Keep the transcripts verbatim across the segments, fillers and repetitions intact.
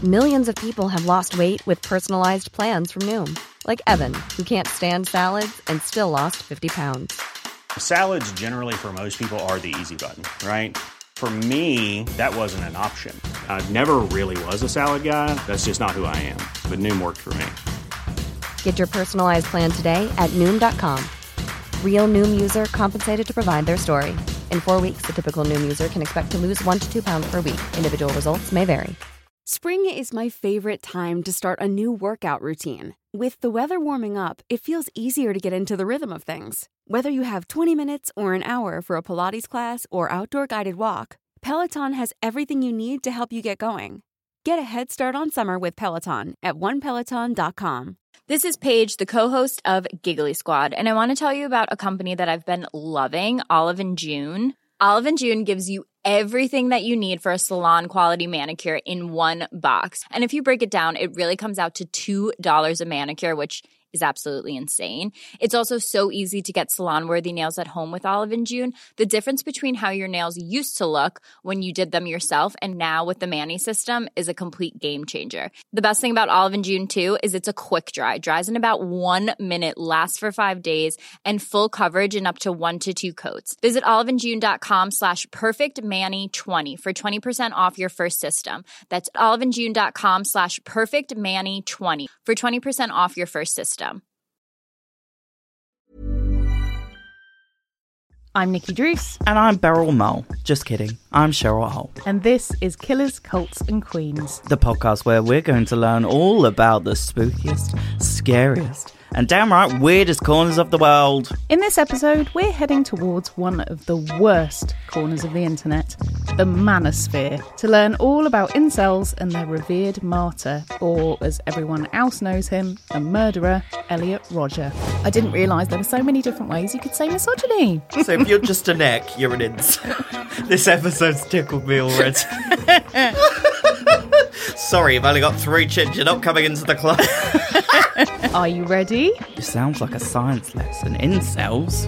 Millions of people have lost weight with personalized plans from Noom. Like Evan, who can't stand salads and still lost fifty pounds. Salads generally for most people are the easy button, right? For me, that wasn't an option. I never really was a salad guy. That's just not who I am. But Noom worked for me. Get your personalized plan today at Noom dot com. Real Noom user compensated to provide their story. In four weeks, the typical Noom user can expect to lose one to two pounds per week. Individual results may vary. Spring is my favorite time to start a new workout routine. With the weather warming up, it feels easier to get into the rhythm of things. Whether you have twenty minutes or an hour for a Pilates class or outdoor guided walk, Peloton has everything you need to help you get going. Get a head start on summer with Peloton at one peloton dot com. This is Paige, the co-host of Giggly Squad, and I want to tell you about a company that I've been loving, Olive and June. Olive and June gives you everything that you need for a salon-quality manicure in one box. And if you break it down, it really comes out to two dollars a manicure, which is absolutely insane. It's also so easy to get salon-worthy nails at home with Olive and June. The difference between how your nails used to look when you did them yourself and now with the Mani system is a complete game changer. The best thing about Olive and June, too, is it's a quick dry. Dries in about one minute, lasts for five days, and full coverage in up to one to two coats. Visit oliveandjune.com slash perfectmani20 for twenty percent off your first system. That's oliveandjune.com slash perfectmani20 for twenty percent off your first system. I'm Nikki Druce. And I'm Beryl Mull. Just kidding. I'm Cheryl Hull. And this is Killers, Cults and Queens, the podcast where we're going to learn all about the spookiest, scariest, and downright weirdest corners of the world. In this episode, we're heading towards one of the worst corners of the internet, the manosphere, to learn all about incels and their revered martyr, or as everyone else knows him, the murderer, Elliot Rodger. I didn't realise there were so many different ways you could say misogyny. So if you're just a neck, you're an incel. This episode's tickled me already. Sorry, you've only got three chins. You're not coming into the club. Are you ready? It sounds like a science lesson. Incels.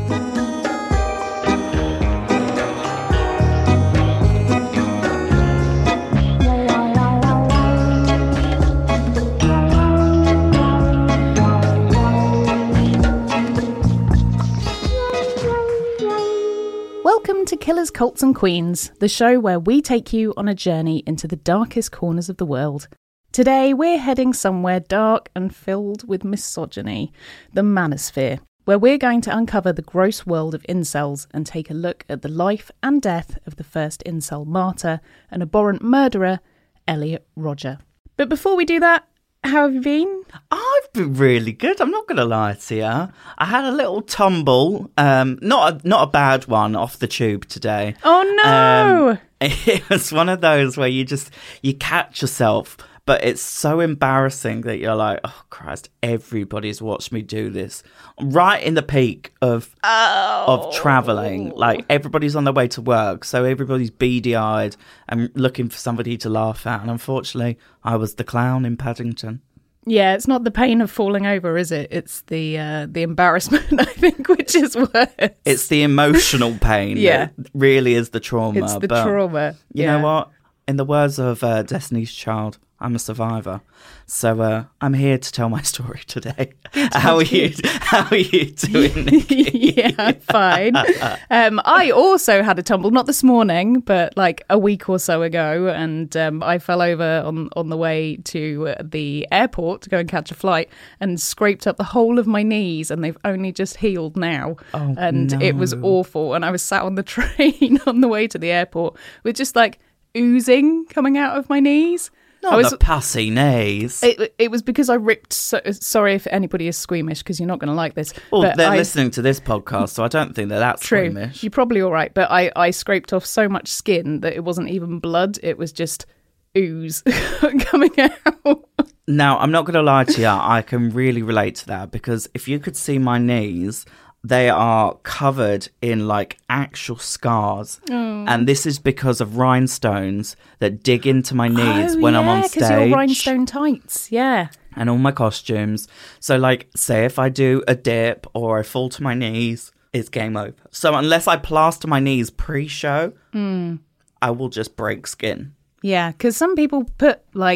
Welcome to Killers, Cults and Queens, the show where we take you on a journey into the darkest corners of the world. Today, we're heading somewhere dark and filled with misogyny, the manosphere, where we're going to uncover the gross world of incels and take a look at the life and death of the first incel martyr and abhorrent murderer, Elliot Rodger. But before we do that, how have you been? I've been really good. I'm not going to lie to you. I had a little tumble, um, not a, not a bad one, off the tube today. Oh no! Um, it was one of those where you just you catch yourself. But it's so embarrassing that you're like, oh, Christ, everybody's watched me do this. Right in the peak of oh. of travelling. Like, everybody's on their way to work, so everybody's beady-eyed and looking for somebody to laugh at. And unfortunately, I was the clown in Paddington. Yeah, it's not the pain of falling over, is it? It's the uh, the embarrassment, I think, which is worse. It's the emotional pain yeah. that really is the trauma. It's the but trauma. You yeah. know what? In the words of uh, Destiny's Child, I'm a survivor. So uh, I'm here to tell my story today. How are you? How are you doing, Nikki? Yeah, I'm fine. um, I also had a tumble, not this morning, but like a week or so ago, and um, I fell over on, on the way to uh, the airport to go and catch a flight and scraped up the whole of my knees, and they've only just healed now. Oh, and no. It was awful. And I was sat on the train on the way to the airport with just like oozing coming out of my knees. Not I was, the pussy knees. It, it was because I ripped... So, sorry if anybody is squeamish, because you're not going to like this. Well, but they're I, listening to this podcast, so I don't think that that's true. squeamish. You're probably all right, but I, I scraped off so much skin that it wasn't even blood. It was just ooze coming out. Now, I'm not going to lie to you. I can really relate to that, because if you could see my knees... They are covered in like actual scars. Oh. And this is because of rhinestones that dig into my knees oh, when yeah, I'm on stage. Because you're rhinestone tights, yeah. And all my costumes. So like, say if I do a dip or I fall to my knees, it's game over. So unless I plaster my knees pre-show, mm. I will just break skin. Yeah, because some people put like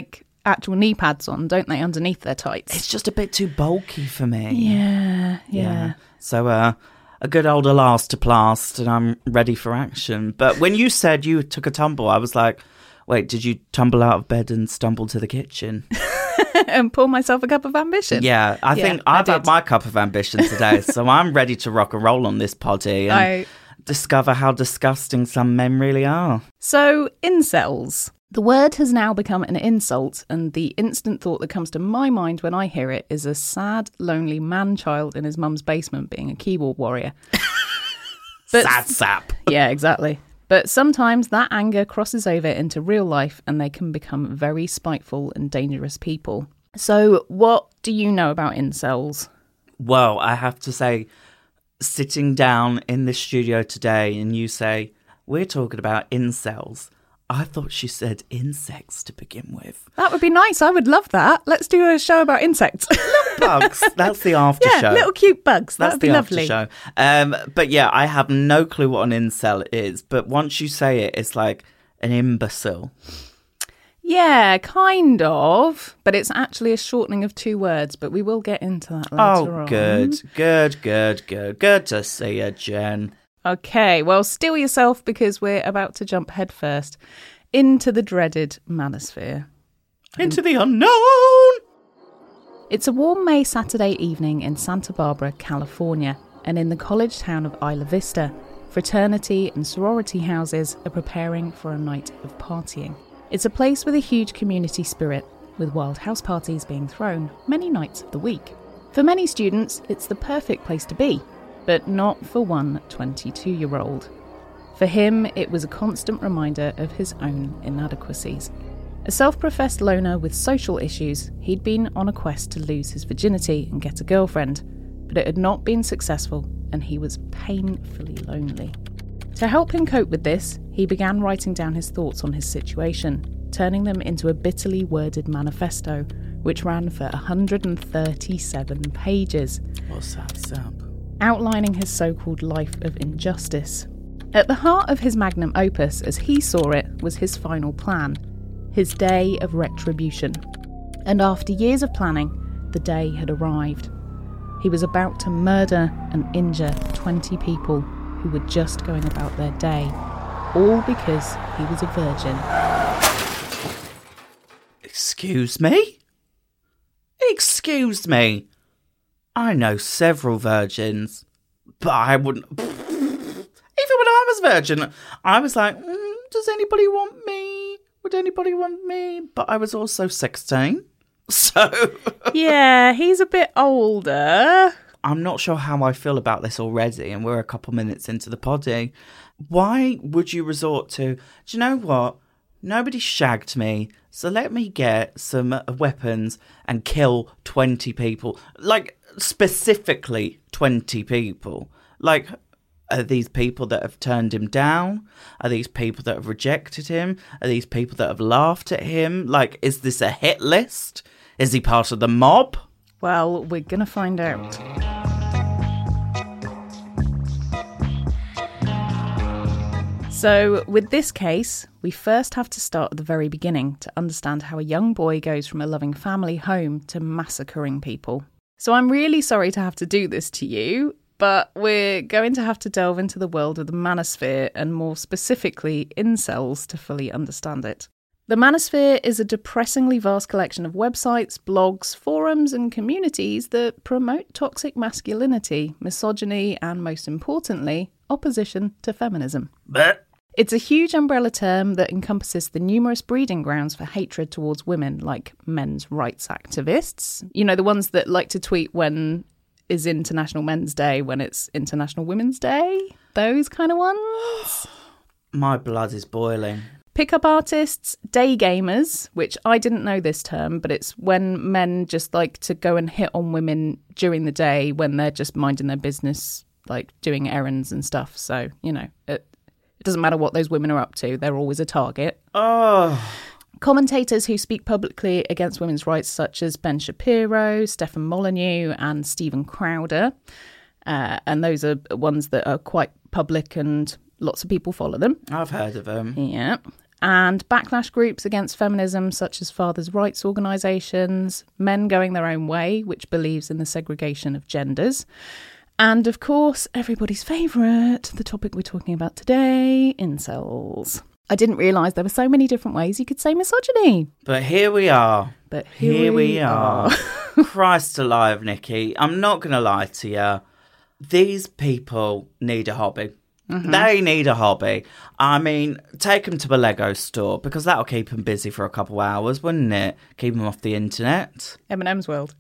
actual knee pads on, don't they, underneath their tights? It's just a bit too bulky for me. Yeah, yeah. yeah. So, uh, a good old elastoplast, and I'm ready for action. But when you said you took a tumble, I was like, wait, did you tumble out of bed and stumble to the kitchen? And pour myself a cup of ambition? Yeah, I yeah, think I've I had my cup of ambition today, so I'm ready to rock and roll on this poddy and I... discover how disgusting some men really are. So, incels. The word has now become an insult, and the instant thought that comes to my mind when I hear it is a sad, lonely man-child in his mum's basement being a keyboard warrior. But, sad sap. Yeah, exactly. But sometimes that anger crosses over into real life and they can become very spiteful and dangerous people. So what do you know about incels? Well, I have to say, sitting down in this studio today and you say, we're talking about incels, I thought she said insects to begin with. That would be nice. I would love that. Let's do a show about insects. Bugs. That's the after yeah, show. Little cute bugs. That That's would be the lovely. After show. Um, but yeah, I have no clue what an incel is. But once you say it, it's like an imbecile. Yeah, kind of. But it's actually a shortening of two words. But we will get into that later oh, on. good, good, good, good. Good to see you, Jen. Okay, well, steel yourself because we're about to jump headfirst into the dreaded manosphere. Into the unknown! It's a warm May Saturday evening in Santa Barbara, California, and in the college town of Isla Vista, fraternity and sorority houses are preparing for a night of partying. It's a place with a huge community spirit, with wild house parties being thrown many nights of the week. For many students, it's the perfect place to be. But not for one twenty-two-year-old. For him, it was a constant reminder of his own inadequacies. A self-professed loner with social issues, he'd been on a quest to lose his virginity and get a girlfriend, but it had not been successful, and he was painfully lonely. To help him cope with this, he began writing down his thoughts on his situation, turning them into a bitterly worded manifesto, which ran for one hundred thirty-seven pages. What's that, Sap? Outlining his so-called life of injustice. At the heart of his magnum opus, as he saw it, was his final plan, his day of retribution. And after years of planning, the day had arrived. He was about to murder and injure twenty people who were just going about their day, all because he was a virgin. Excuse me? Excuse me? I know several virgins, but I wouldn't... Even when I was virgin, I was like, mm, does anybody want me? Would anybody want me? But I was also sixteen, so... Yeah, he's a bit older. I'm not sure how I feel about this already, and we're a couple minutes into the poddy. Why would you resort to, do you know what? Nobody shagged me, so let me get some weapons and kill twenty people. Like... specifically twenty people. Like, are these people that have turned him down? Are these people that have rejected him? Are these people that have laughed at him? Like, is this a hit list? Is he part of the mob? Well, we're gonna find out. So, with this case, we first have to start at the very beginning to understand how a young boy goes from a loving family home to massacring people. So I'm really sorry to have to do this to you, but we're going to have to delve into the world of the manosphere and more specifically incels to fully understand it. The manosphere is a depressingly vast collection of websites, blogs, forums and communities that promote toxic masculinity, misogyny and, most importantly, opposition to feminism. But It's a huge umbrella term that encompasses the numerous breeding grounds for hatred towards women, like men's rights activists. You know, the ones that like to tweet when is International Men's Day, when it's International Women's Day. Those kind of ones. my blood is boiling. Pickup artists, day gamers, which I didn't know this term, but it's when men just like to go and hit on women during the day when they're just minding their business, like doing errands and stuff. So, you know, it, it doesn't matter what those women are up to. They're always a target. Oh. Commentators who speak publicly against women's rights, such as Ben Shapiro, Stefan Molyneux and Stephen Crowder. Uh, and those are ones that are quite public and lots of people follow them. I've heard of them. Yeah. And backlash groups against feminism, such as fathers' rights organisations, Men Going Their Own Way, which believes in the segregation of genders. And of course, everybody's favourite, the topic we're talking about today, incels. I didn't realise there were so many different ways you could say misogyny. But here we are. But here, here we, we are. are. Christ alive, Nikki. I'm not going to lie to you. These people need a hobby. Mm-hmm. They need a hobby. I mean, take them to a Lego store because that'll keep them busy for a couple of hours, wouldn't it? Keep them off the internet. M and M's world.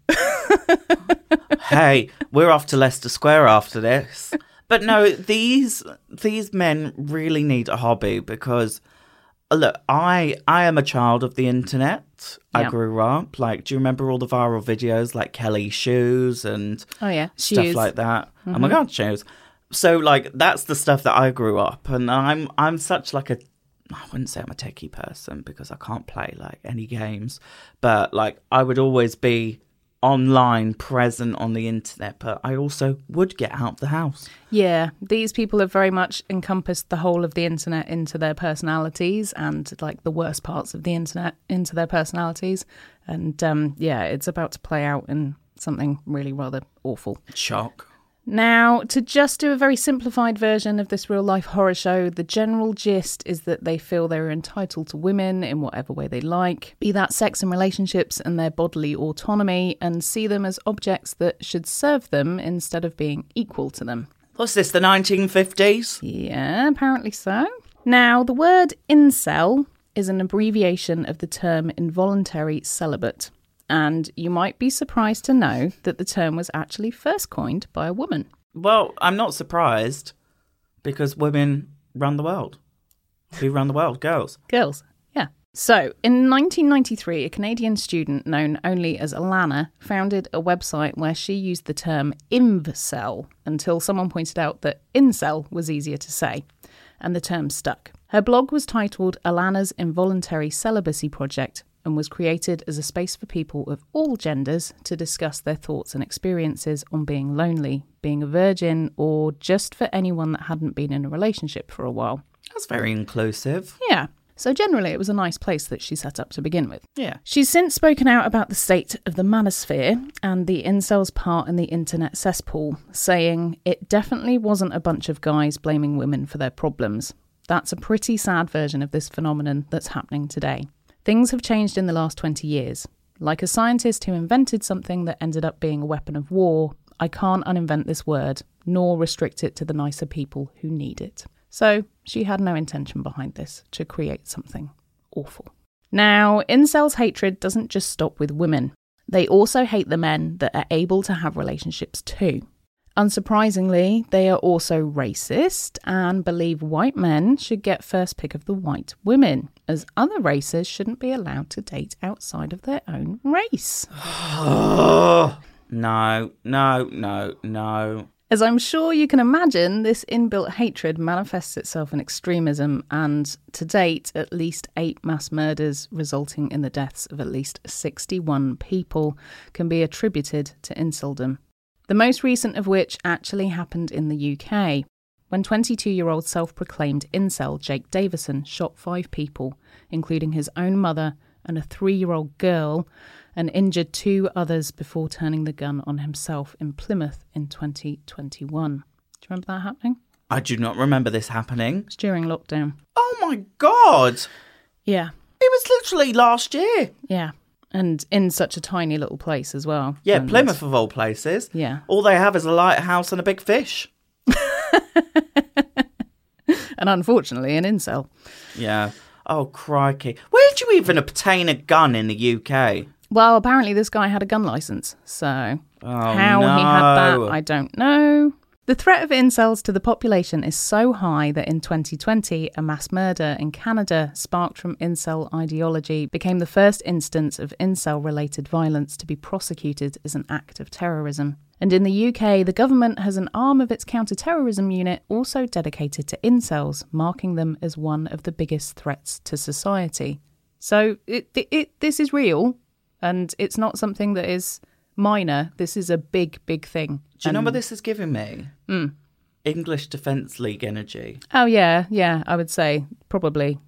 Hey, we're off to Leicester Square after this. But no, these these men really need a hobby because, look, I I am a child of the internet. I Yep. grew up. Like, do you remember all the viral videos like Kelly shoes and Oh, yeah. stuff Shoes. like that? Mm-hmm. Oh my God, shoes. So, like, that's the stuff that I grew up. And I'm I'm such like a, I wouldn't say I'm a techie person because I can't play like any games. But like, I would always be online, present on the internet, but I also would get out of the house. Yeah, these people have very much encompassed the whole of the internet into their personalities and like the worst parts of the internet into their personalities. And um, yeah, it's about to play out in something really rather awful. Shock. Now, to just do a very simplified version of this real-life horror show, the general gist is that they feel they're entitled to women in whatever way they like, be that sex and relationships and their bodily autonomy, and see them as objects that should serve them instead of being equal to them. What's this, the nineteen fifties? Yeah, apparently so. Now, the word incel is an abbreviation of the term involuntary celibate. And you might be surprised to know that the term was actually first coined by a woman. Well, I'm not surprised because women run the world. Who run the world? Girls. Girls, yeah. So, in nineteen ninety-three, a Canadian student known only as Alana founded a website where she used the term InvCel until someone pointed out that incel was easier to say, and the term stuck. Her blog was titled Alana's Involuntary Celibacy Project, and was created as a space for people of all genders to discuss their thoughts and experiences on being lonely, being a virgin, or just for anyone that hadn't been in a relationship for a while. That's very inclusive. Yeah. So generally, it was a nice place that she set up to begin with. Yeah. She's since spoken out about the state of the manosphere and the incels' part in the internet cesspool, saying it definitely wasn't a bunch of guys blaming women for their problems. That's a pretty sad version of this phenomenon that's happening today. Things have changed in the last twenty years. Like a scientist who invented something that ended up being a weapon of war, I can't uninvent this word, nor restrict it to the nicer people who need it. So she had no intention behind this to create something awful. Now, incels' hatred doesn't just stop with women. They also hate the men that are able to have relationships too. Unsurprisingly, they are also racist and believe white men should get first pick of the white women, as other races shouldn't be allowed to date outside of their own race. Oh, no, no, no, no. As I'm sure you can imagine, this inbuilt hatred manifests itself in extremism, and to date, at least eight mass murders resulting in the deaths of at least sixty-one people can be attributed to inceldom. The most recent of which actually happened in the U K, when twenty-two-year-old self-proclaimed incel Jake Davison shot five people, including his own mother and a three-year-old girl, and injured two others before turning the gun on himself in Plymouth in twenty twenty-one. Do you remember that happening? I do not remember this happening. It was during lockdown. Oh my God. Yeah, It was literally last year. yeah. And in such a tiny little place as well. Yeah, And- Plymouth of all places. Yeah. All they have is a lighthouse and a big fish. And unfortunately, an incel. Yeah. Oh, crikey. Where did you even obtain a gun in the U K? Well, apparently this guy had a gun license, so Oh, how he had that, no. I don't know. The threat of incels to the population is so high that in twenty twenty, a mass murder in Canada sparked from incel ideology became the first instance of incel-related violence to be prosecuted as an act of terrorism. And in the U K, the government has an arm of its counter-terrorism unit also dedicated to incels, marking them as one of the biggest threats to society. So it, it, it this is real, and it's not something that is minor. This is a big, big thing. Do you know And- what this is giving me? Mm. English Defence League energy. Oh, yeah, yeah, I would say probably.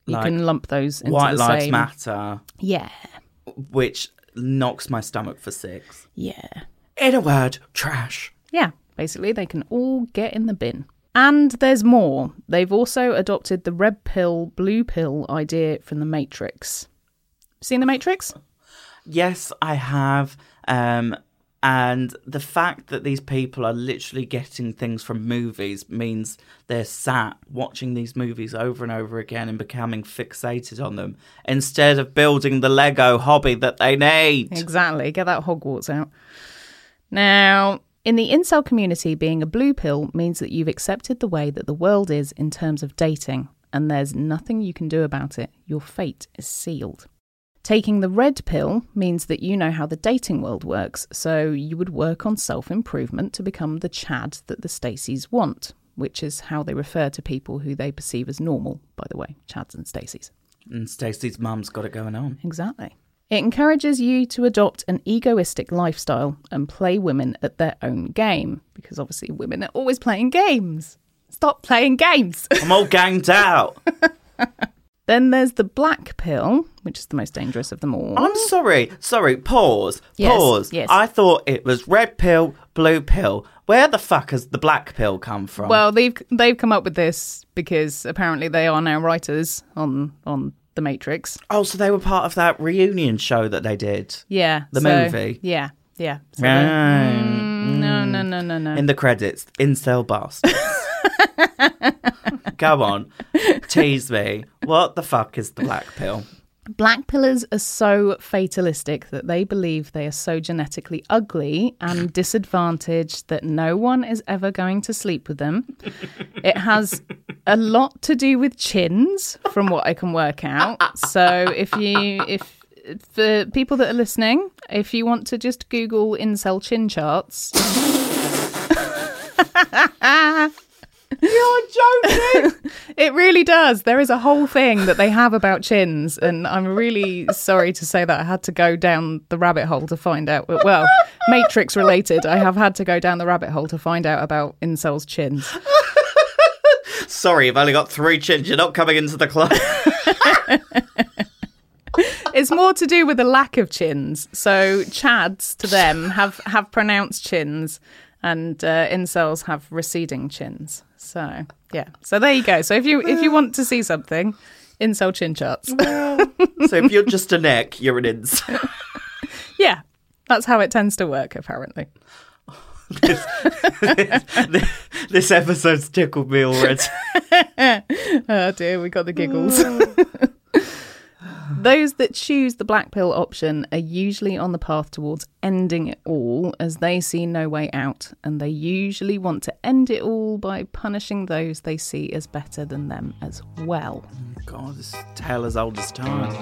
You like, can lump those into White the Lives same. Matter, Yeah. which knocks my stomach for six. Yeah. In a word, trash. Yeah. Basically, they can all get in the bin. And there's more. They've also adopted the red pill, blue pill idea from The Matrix. Seen The Matrix? Yes, I have. Um, and the fact that these people are literally getting things from movies means they're sat watching these movies over and over again and becoming fixated on them instead of building the Lego hobby that they need. Exactly. Get that Hogwarts out. Now, in the incel community, being a blue pill means that you've accepted the way that the world is in terms of dating, and there's nothing you can do about it. Your fate is sealed. Taking the red pill means that you know how the dating world works, so you would work on self-improvement to become the Chad that the Stacys want, which is how they refer to people who they perceive as normal, by the way, Chads and Stacys. And Stacey's mum's got it going on. Exactly. It encourages you to adopt an egoistic lifestyle and play women at their own game, because obviously women are always playing games. Stop playing games. I'm all ganged out. Then there's the black pill, which is the most dangerous of them all. I'm sorry. Sorry. Pause. Yes, Pause. yes. I thought it was red pill, blue pill. Where the fuck has the black pill come from? Well, they've they've come up with this because apparently they are now writers on on The Matrix. Oh, so they were part of that reunion show that they did. Yeah. The so- movie. Yeah. Yeah. So Right. they- Mm, no, no, no, no, no. In the credits, incel bastards. Go on. Tease me. What the fuck is the black pill? Black pillars are so fatalistic that they believe they are so genetically ugly and disadvantaged that no one is ever going to sleep with them. It has a lot to do with chins, from what I can work out. So if you, if for people that are listening, if you want to just Google incel chin charts. You're joking. It really does. There is a whole thing that they have about chins, and I'm really sorry to say that I had to go down the rabbit hole to find out. Well, Matrix related, I have had to go down the rabbit hole to find out about incels' chins. Sorry, you've only got three chins. You're not coming into the club. It's more to do with the lack of chins. So Chads, to them, have, have pronounced chins, and uh, incels have receding chins. So, yeah. So there you go. So if you if you want to see something, incel chin charts. So if you're just a neck, you're an incel. Yeah. That's how it tends to work, apparently. this, this, this episode's tickled me already. Oh dear, we got the giggles. Those that choose the black pill option are usually on the path towards ending it all, as they see no way out, and they usually want to end it all by punishing those they see as better than them as well. God, this tale as old as time.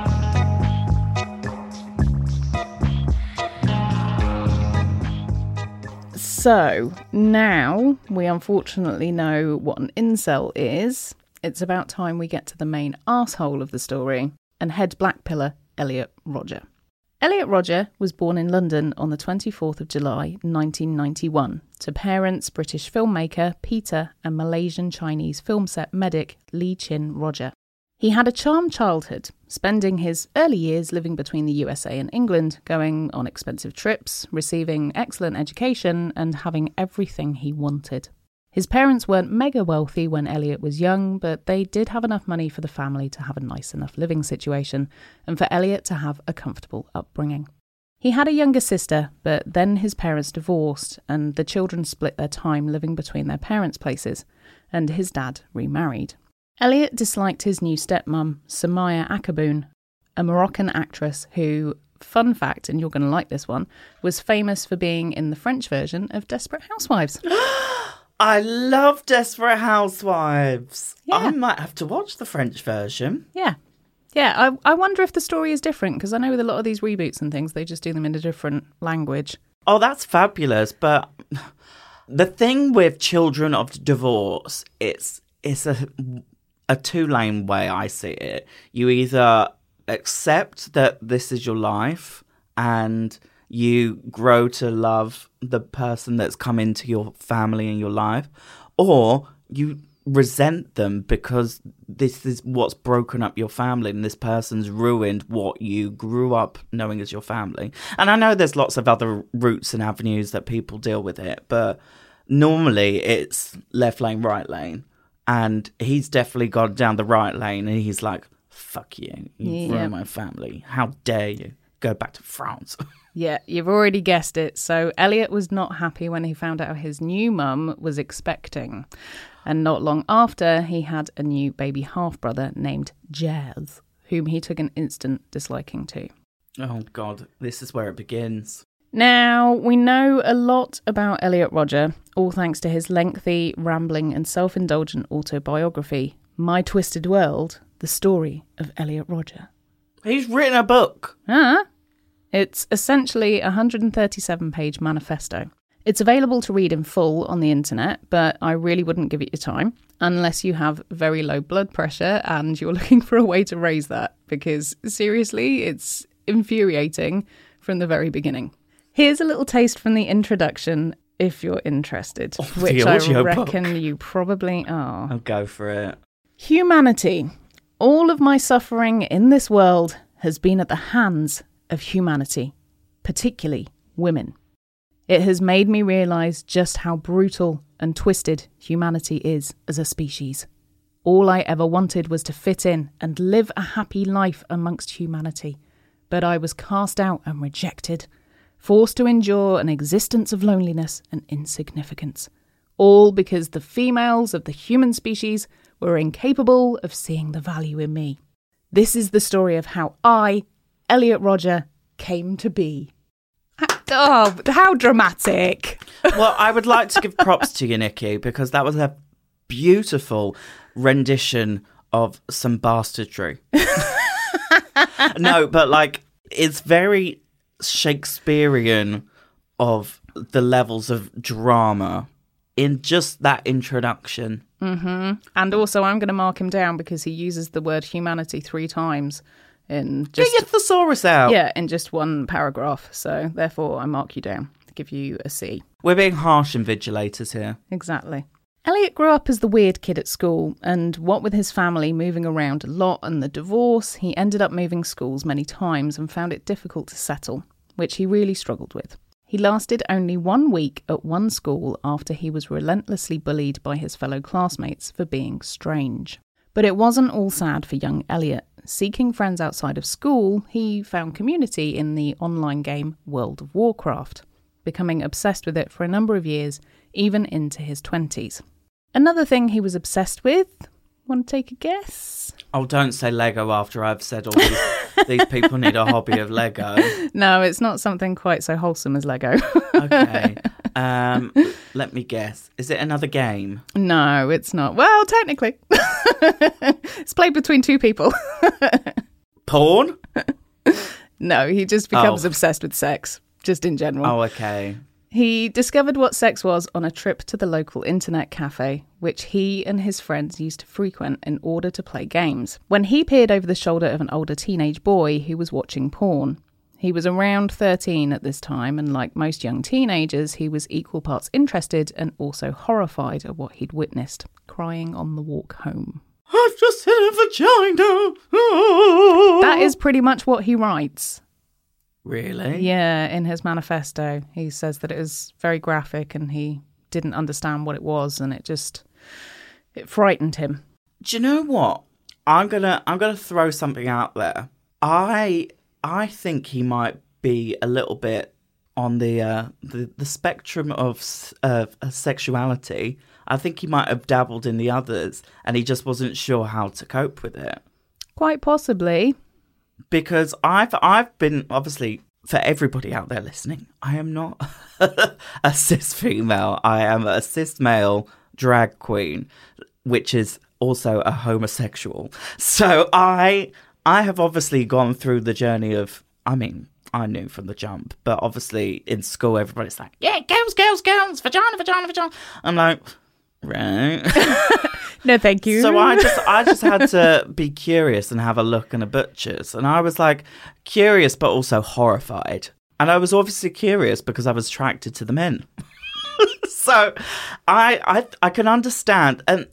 So, now we unfortunately know what an incel is. It's about time we get to the main arsehole of the story, and head black pillar Elliot Rodger. Elliot Rodger was born in London on the twenty-fourth of July nineteen ninety-one to parents British filmmaker Peter and Malaysian Chinese film set medic Lee Chin Rodger. He had a charmed childhood, spending his early years living between the U S A and England, going on expensive trips, receiving excellent education, and having everything he wanted. His parents weren't mega wealthy when Elliot was young, but they did have enough money for the family to have a nice enough living situation, and for Elliot to have a comfortable upbringing. He had a younger sister, but then his parents divorced, and the children split their time living between their parents' places, and his dad remarried. Elliot disliked his new stepmom, Samaya Akaboon, a Moroccan actress who, fun fact, and you're going to like this one, was famous for being in the French version of Desperate Housewives. I love Desperate Housewives. Yeah. I might have to watch the French version. Yeah. Yeah, I, I wonder if the story is different, because I know with a lot of these reboots and things, they just do them in a different language. Oh, that's fabulous. But the thing with children of divorce, it's it's a, a two-lane way I see it. You either accept that this is your life and you grow to love the person that's come into your family and your life, or you resent them because this is what's broken up your family and this person's ruined what you grew up knowing as your family. And I know there's lots of other routes and avenues that people deal with it, but normally it's left lane, right lane. And he's definitely gone down the right lane and he's like, fuck you, you Yeah. ruined my family. How dare you go back to France? Yeah, you've already guessed it. So Elliot was not happy when he found out his new mum was expecting. And not long after, he had a new baby half-brother named Jazz, whom he took an instant disliking to. Oh, God, this is where it begins. Now, we know a lot about Elliot Rodger, all thanks to his lengthy, rambling and self-indulgent autobiography, My Twisted World, The Story of Elliot Rodger. He's written a book. Ah, it's essentially a one hundred thirty-seven page manifesto. It's available to read in full on the internet, but I really wouldn't give it your time unless you have very low blood pressure and you're looking for a way to raise that, because seriously, it's infuriating from the very beginning. Here's a little taste from the introduction if you're interested, Oh, which the I audio reckon book. you probably are. I'll go for it. Humanity. All of my suffering in this world has been at the hands of humanity, particularly women. It has made me realise just how brutal and twisted humanity is as a species. All I ever wanted was to fit in and live a happy life amongst humanity, but I was cast out and rejected, forced to endure an existence of loneliness and insignificance, all because the females of the human species were incapable of seeing the value in me. This is the story of how I, Elliot Rodger, came to be. Oh, how dramatic. Well, I would like to give props to you, Nikki, because that was a beautiful rendition of some bastardry. No, but like, it's very Shakespearean of the levels of drama in just that introduction. Mm-hmm. And also, I'm going to mark him down because he uses the word humanity three times in just... Get your thesaurus out. Yeah, in just one paragraph. So, therefore, I mark you down to give you a C. We're being harsh invigilators here. Exactly. Elliot grew up as the weird kid at school, and what with his family moving around a lot and the divorce, he ended up moving schools many times and found it difficult to settle, which he really struggled with. He lasted only one week at one school after he was relentlessly bullied by his fellow classmates for being strange. But it wasn't all sad for young Elliot. Seeking friends outside of school, he found community in the online game World of Warcraft, becoming obsessed with it for a number of years, even into his twenties. Another thing he was obsessed with, want to take a guess? Oh, don't say Lego after I've said all these, these people need a hobby of Lego. No, it's not something quite so wholesome as Lego. Okay. Um, let me guess. Is it another game? No, it's not. Well, technically. It's played between two people. Porn? No, he just becomes Oh. obsessed with sex, just in general. Oh, okay. He discovered what sex was on a trip to the local internet cafe, which he and his friends used to frequent in order to play games, when he peered over the shoulder of an older teenage boy who was watching porn. He was around thirteen at this time, and like most young teenagers, he was equal parts interested and also horrified at what he'd witnessed, crying on the walk home. I've just hit a vagina. Oh. That is pretty much what he writes. Really? Yeah, in his manifesto, he says that it was very graphic and he didn't understand what it was, and it just, it frightened him. Do you know what? I'm gonna I'm gonna throw something out there. I I think he might be a little bit on the uh, the, the spectrum of uh, sexuality. I think he might have dabbled in the others, and he just wasn't sure how to cope with it. Quite possibly. Because I've I've been, obviously, for everybody out there listening, I am not a cis female. I am a cis male drag queen, which is also a homosexual. So I I have obviously gone through the journey of, I mean, I knew from the jump, but obviously in school everybody's like, yeah, girls, girls, girls, vagina, vagina, vagina. I'm like, right. No, thank you. So I just I just had to be curious and have a look in a butcher's. And I was like curious but also horrified. And I was obviously curious because I was attracted to the men. So I, I I can understand. And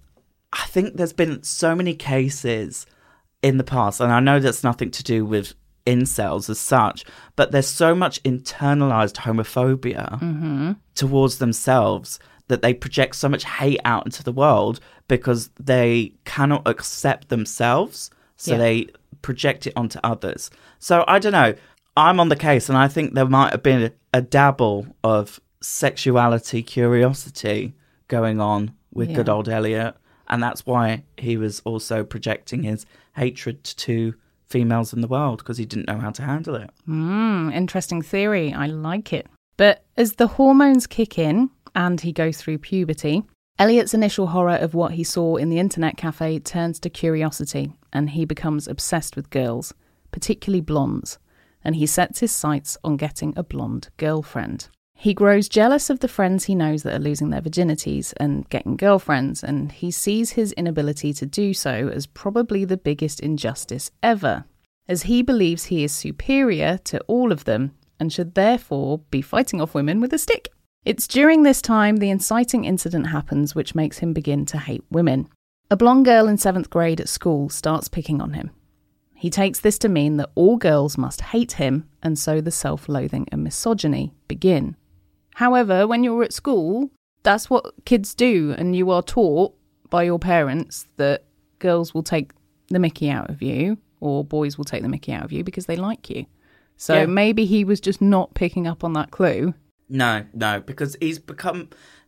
I think there's been so many cases in the past, and I know that's nothing to do with incels as such, but there's so much internalized homophobia Mm-hmm. towards themselves that they project so much hate out into the world because they cannot accept themselves, so Yeah. they project it onto others. So I don't know, I'm on the case, and I think there might have been a, a dabble of sexuality curiosity going on with Yeah. good old Elliot, and that's why he was also projecting his hatred to females in the world, because he didn't know how to handle it. Mm, interesting theory. I like it. But as the hormones kick in and he goes through puberty, Elliot's initial horror of what he saw in the internet cafe turns to curiosity, and he becomes obsessed with girls, particularly blondes, and he sets his sights on getting a blonde girlfriend. He grows jealous of the friends he knows that are losing their virginities and getting girlfriends, and he sees his inability to do so as probably the biggest injustice ever, as he believes he is superior to all of them and should therefore be fighting off women with a stick. It's during this time the inciting incident happens which makes him begin to hate women. A blonde girl in seventh grade at school starts picking on him. He takes this to mean that all girls must hate him, and so the self-loathing and misogyny begin. However, when you're at school, that's what kids do, and you are taught by your parents that girls will take the mickey out of you, or boys will take the mickey out of you because they like you. So Yeah. maybe he was just not picking up on that clue. No, no, because he's become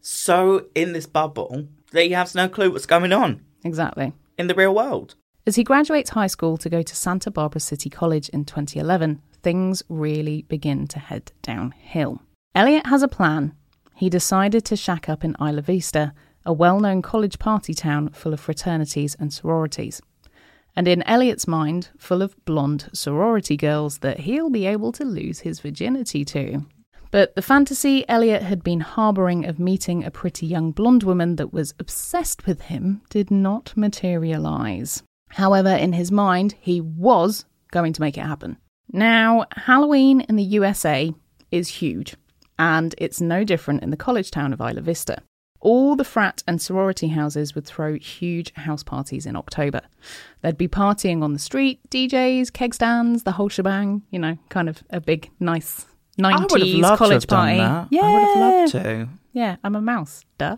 so in this bubble that he has no clue what's going on Exactly. in the real world. As he graduates high school to go to Santa Barbara City College in twenty eleven, things really begin to head downhill. Elliot has a plan. He decided to shack up in Isla Vista, a well-known college party town full of fraternities and sororities. And in Elliot's mind, full of blonde sorority girls that he'll be able to lose his virginity to. But the fantasy Elliot had been harbouring of meeting a pretty young blonde woman that was obsessed with him did not materialise. However, in his mind, he was going to make it happen. Now, Halloween in the U S A is huge, and it's no different in the college town of Isla Vista. All the frat and sorority houses would throw huge house parties in October. They'd be partying on the street, D Js, keg stands, the whole shebang, you know, kind of a big, nice nineties I would have loved college to have party. done that. Yeah. I would have loved to. Yeah, I'm a mouse, duh.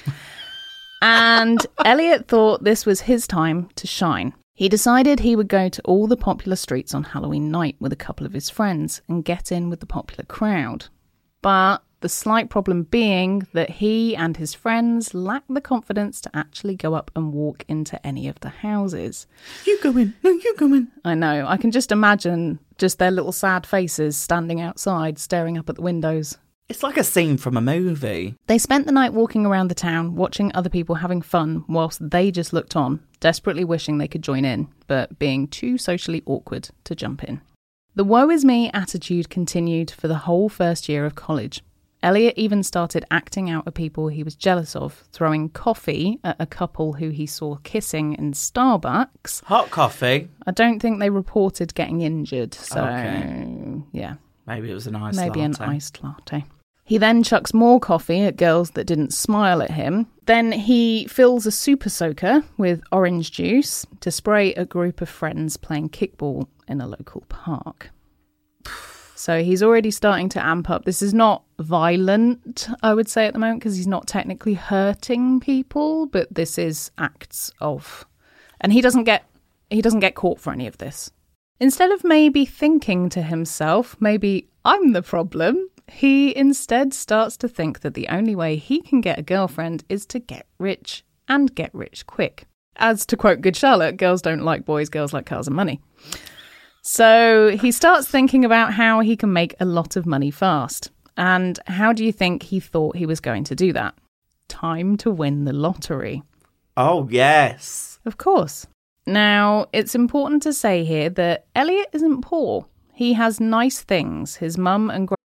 And Elliot thought this was his time to shine. He decided he would go to all the popular streets on Halloween night with a couple of his friends and get in with the popular crowd. But the slight problem being that he and his friends lacked the confidence to actually go up and walk into any of the houses. You go in. No, you go in. I know. I can just imagine just their little sad faces standing outside, staring up at the windows. It's like a scene from a movie. They spent the night walking around the town, watching other people having fun, whilst they just looked on, desperately wishing they could join in, but being too socially awkward to jump in. The woe is me attitude continued for the whole first year of college. Elliot even started acting out at people he was jealous of, throwing coffee at a couple who he saw kissing in Starbucks. Hot coffee. I don't think they reported getting injured, so Okay. yeah. Maybe it was an iced Maybe latte. an iced latte. He then chucks more coffee at girls that didn't smile at him. Then he fills a super soaker with orange juice to spray a group of friends playing kickball in a local park. So he's already starting to amp up. This is not violent, I would say, at the moment, because he's not technically hurting people, but this is acts of... And he doesn't get he doesn't get caught for any of this. Instead of maybe thinking to himself, maybe I'm the problem, he instead starts to think that the only way he can get a girlfriend is to get rich, and get rich quick. As to quote Good Charlotte, girls don't like boys, girls like cars and money. So he starts thinking about how he can make a lot of money fast. And how do you think he thought he was going to do that? Time to win the lottery. Oh, yes. Of course. Now, it's important to say here that Elliot isn't poor. He has nice things. His mum and gra-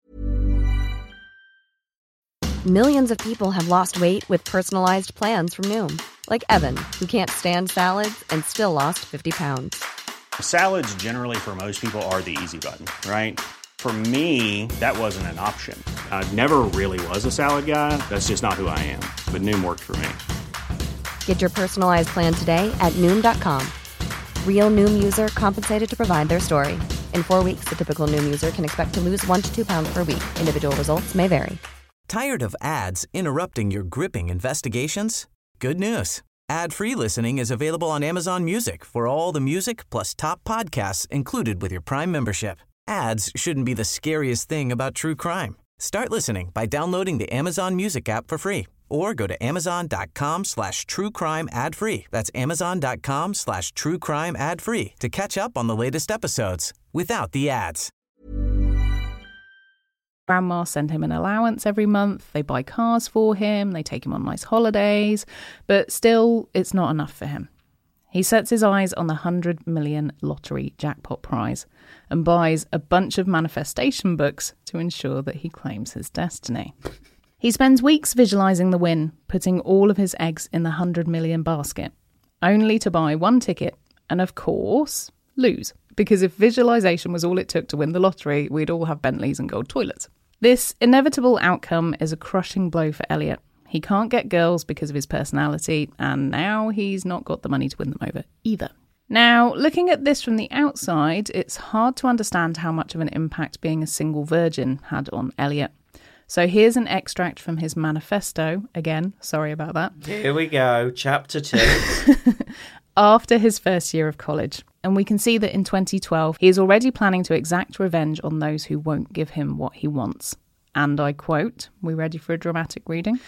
Millions of people have lost weight with personalized plans from Noom. Like Evan, who can't stand salads and still lost fifty pounds. Salads generally for most people are the easy button, right? For me, that wasn't an option. I never really was a salad guy. That's just not who I am. But Noom worked for me. Get your personalized plan today at Noom dot com. Real Noom user compensated to provide their story. In four weeks, the typical Noom user can expect to lose one to two pounds per week. Individual results may vary. Tired of ads interrupting your gripping investigations? Good news. Ad-free listening is available on Amazon Music for all the music plus top podcasts included with your Prime membership. Ads shouldn't be the scariest thing about true crime. Start listening by downloading the Amazon Music app for free or go to amazon.com slash true crime ad free. That's amazon.com slash true crime ad free to catch up on the latest episodes without the ads. Grandma send him an allowance every month. They buy cars for him. They take him on nice holidays. But still, it's not enough for him. He sets his eyes on the one hundred million lottery jackpot prize and buys a bunch of manifestation books to ensure that he claims his destiny. He spends weeks visualising the win, putting all of his eggs in the one hundred million basket, only to buy one ticket and, of course, lose. Because if visualisation was all it took to win the lottery, we'd all have Bentleys and gold toilets. This inevitable outcome is a crushing blow for Elliot. He can't get girls because of his personality, and now he's not got the money to win them over either. Now, looking at this from the outside, it's hard to understand how much of an impact being a single virgin had on Elliot. So here's an extract from his manifesto. Again, sorry about that. Here we go, chapter two. After his first year of college. And we can see that in twenty twelve, he is already planning to exact revenge on those who won't give him what he wants. And I quote, we ready for a dramatic reading?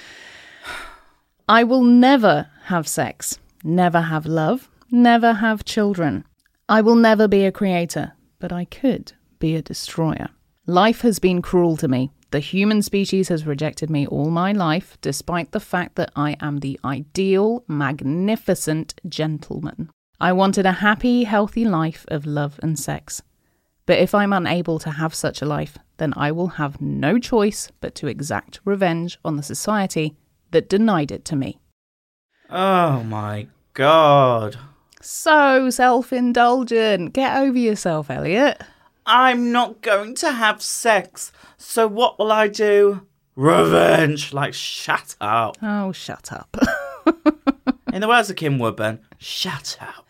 I will never have sex, never have love, never have children. I will never be a creator, but I could be a destroyer. Life has been cruel to me. The human species has rejected me all my life, despite the fact that I am the ideal, magnificent gentleman. I wanted a happy, healthy life of love and sex. But if I'm unable to have such a life, then I will have no choice but to exact revenge on the society that denied it to me. Oh my God. So self-indulgent. Get over yourself, Elliot. I'm not going to have sex, so what will I do? Revenge. Like, shut up. Oh, shut up. In the words of Kim Woodburn, shut up.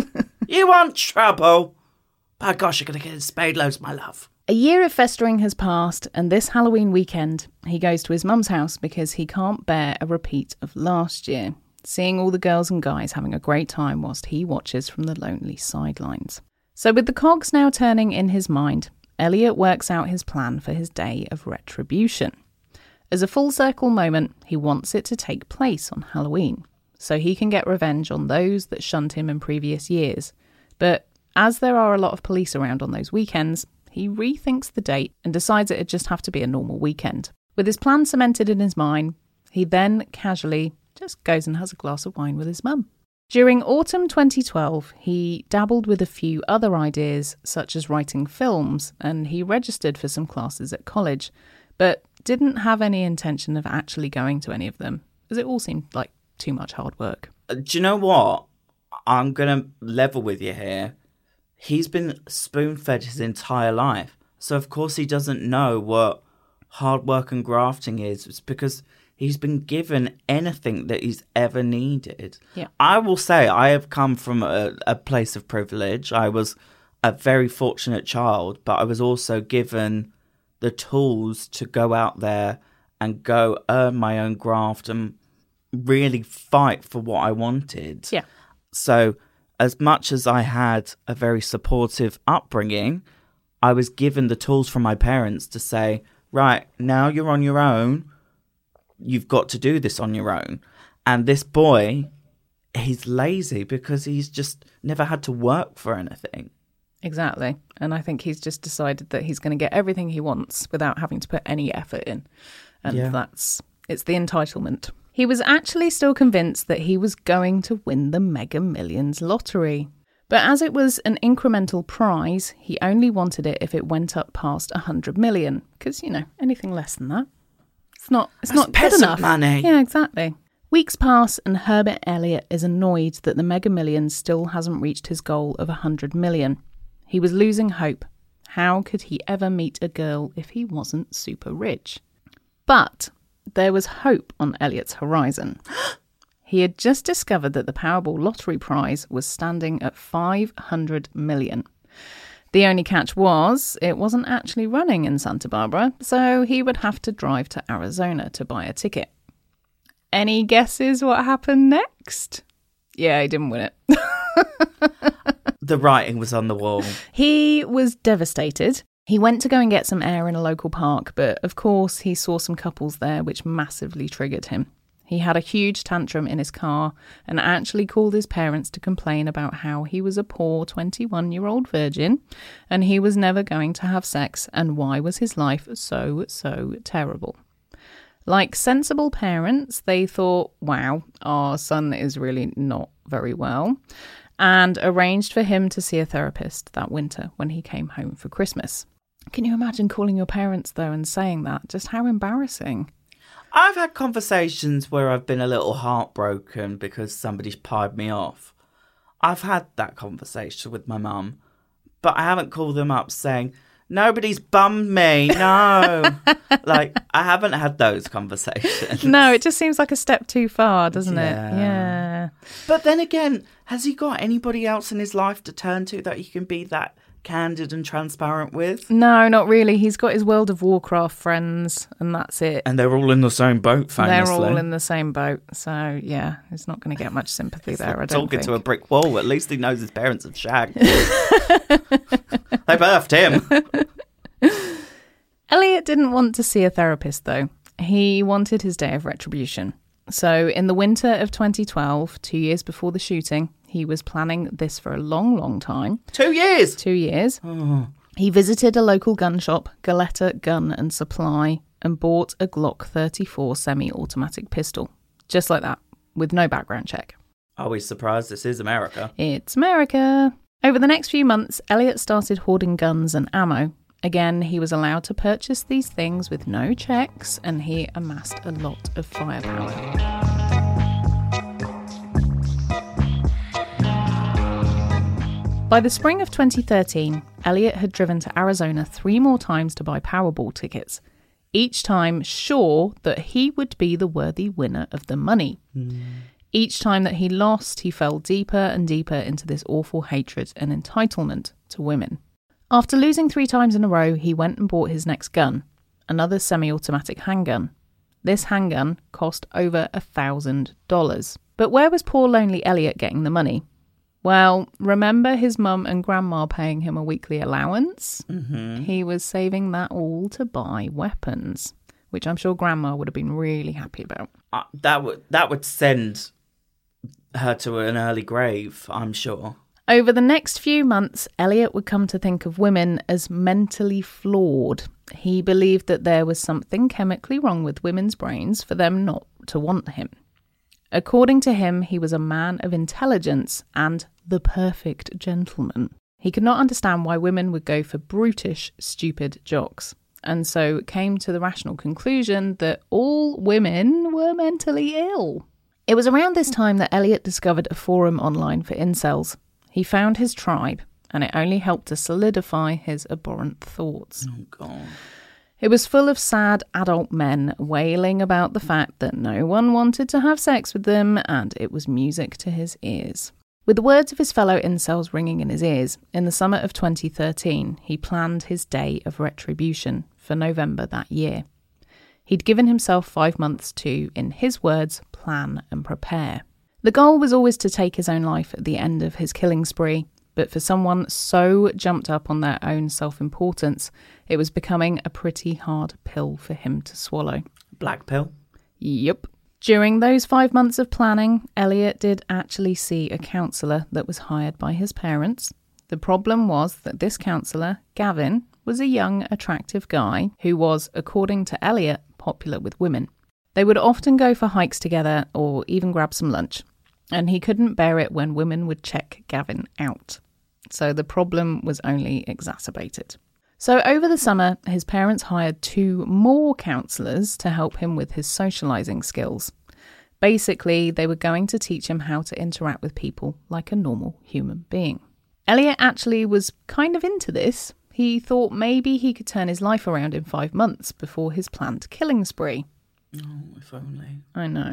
You want trouble? By gosh, you're going to get in spade loads, my love. A year of festering has passed, and this Halloween weekend, he goes to his mum's house because he can't bear a repeat of last year, seeing all the girls and guys having a great time whilst he watches from the lonely sidelines. So with the cogs now turning in his mind, Elliot works out his plan for his day of retribution. As a full circle moment, he wants it to take place on Halloween, so he can get revenge on those that shunned him in previous years. But as there are a lot of police around on those weekends, he rethinks the date and decides it'd just have to be a normal weekend. With his plan cemented in his mind, he then casually just goes and has a glass of wine with his mum. During autumn twenty twelve, he dabbled with a few other ideas, such as writing films, and he registered for some classes at college, but didn't have any intention of actually going to any of them, as it all seemed like too much hard work. Uh, do you know what? I'm going to level with you here. He's been spoon-fed his entire life, so of course he doesn't know what hard work and grafting is. It's because he's been given anything that he's ever needed. Yeah. I will say I have come from a, a place of privilege. I was a very fortunate child, but I was also given the tools to go out there and go earn my own graft and really fight for what I wanted. Yeah. So as much as I had a very supportive upbringing, I was given the tools from my parents to say, right, now you're on your own. You've got to do this on your own. And this boy, he's lazy because he's just never had to work for anything. Exactly. And I think he's just decided that he's going to get everything he wants without having to put any effort in. And Yeah. that's, it's the entitlement. He was actually still convinced that he was going to win the Mega Millions lottery. But as it was an incremental prize, he only wanted it if it went up past one hundred million. Because, you know, anything less than that, it's not, it's That's not good peasant enough. money. Yeah, exactly. Weeks pass and Herbert Elliot is annoyed that the Mega Millions still hasn't reached his goal of one hundred million. He was losing hope. How could he ever meet a girl if he wasn't super rich? But there was hope on Elliot's horizon. He had just discovered that the Powerball lottery prize was standing at five hundred million dollars. The only catch was it wasn't actually running in Santa Barbara, so he would have to drive to Arizona to buy a ticket. Any guesses what happened next? Yeah, he didn't win it. The writing was on the wall. He was devastated. He went to go and get some air in a local park, but of course he saw some couples there, which massively triggered him. He had a huge tantrum in his car and actually called his parents to complain about how he was a poor twenty-one-year-old virgin and he was never going to have sex and why was his life so, so terrible. Like sensible parents, they thought, wow, our son is really not very well, and arranged for him to see a therapist that winter when he came home for Christmas. Can you imagine calling your parents, though, and saying that? Just how embarrassing. I've had conversations where I've been a little heartbroken because somebody's pied me off. I've had that conversation with my mum, but I haven't called them up saying, nobody's bummed me, no. Like, I haven't had those conversations. No, it just seems like a step too far, doesn't Yeah. it? Yeah. But then again, has he got anybody else in his life to turn to that he can be that candid and transparent with? No, not really. He's got his World of Warcraft friends, and that's it. And they're all in the same boat, famously. They're all in the same boat. So, yeah, he's not going to get much sympathy there, I don't Talking think. to a brick wall. At least he knows his parents have shagged. They birthed him. Elliot didn't want to see a therapist, though. He wanted his day of retribution. So, in the winter of twenty twelve, two years before the shooting, he was planning this for a long, long time. Two years? Two years. Oh. He visited a local gun shop, Galetta Gun and Supply, and bought a Glock thirty-four semi-automatic pistol. Just like that, with no background check. Are we surprised this is America? It's America. Over the next few months, Elliot started hoarding guns and ammo. Again, he was allowed to purchase these things with no checks, and he amassed a lot of firepower. By the spring of twenty thirteen, Elliot had driven to Arizona three more times to buy Powerball tickets, each time sure that he would be the worthy winner of the money. Mm. Each time that he lost, he fell deeper and deeper into this awful hatred and entitlement to women. After losing three times in a row, he went and bought his next gun, another semi-automatic handgun. This handgun cost over a thousand dollars. But where was poor lonely Elliot getting the money? Well, remember his mum and grandma paying him a weekly allowance? Mm-hmm. He was saving that all to buy weapons, which I'm sure grandma would have been really happy about. Uh, that would that would send her to an early grave, I'm sure. Over the next few months, Elliot would come to think of women as mentally flawed. He believed that there was something chemically wrong with women's brains for them not to want him. According to him, he was a man of intelligence and the perfect gentleman. He could not understand why women would go for brutish, stupid jocks, and so came to the rational conclusion that all women were mentally ill. It was around this time that Elliot discovered a forum online for incels. He found his tribe, and it only helped to solidify his abhorrent thoughts. Oh, God. It was full of sad adult men wailing about the fact that no one wanted to have sex with them, and it was music to his ears. With the words of his fellow incels ringing in his ears, in the summer of twenty thirteen, he planned his day of retribution for November that year. He'd given himself five months to, in his words, plan and prepare. The goal was always to take his own life at the end of his killing spree, but for someone so jumped up on their own self-importance, it was becoming a pretty hard pill for him to swallow. Black pill? Yep. During those five months of planning, Elliot did actually see a counsellor that was hired by his parents. The problem was that this counsellor, Gavin, was a young, attractive guy who was, according to Elliot, popular with women. They would often go for hikes together or even grab some lunch, and he couldn't bear it when women would check Gavin out. So the problem was only exacerbated. So over the summer, his parents hired two more counsellors to help him with his socialising skills. Basically, they were going to teach him how to interact with people like a normal human being. Elliot actually was kind of into this. He thought maybe he could turn his life around in five months before his planned killing spree. Oh, if only. I know.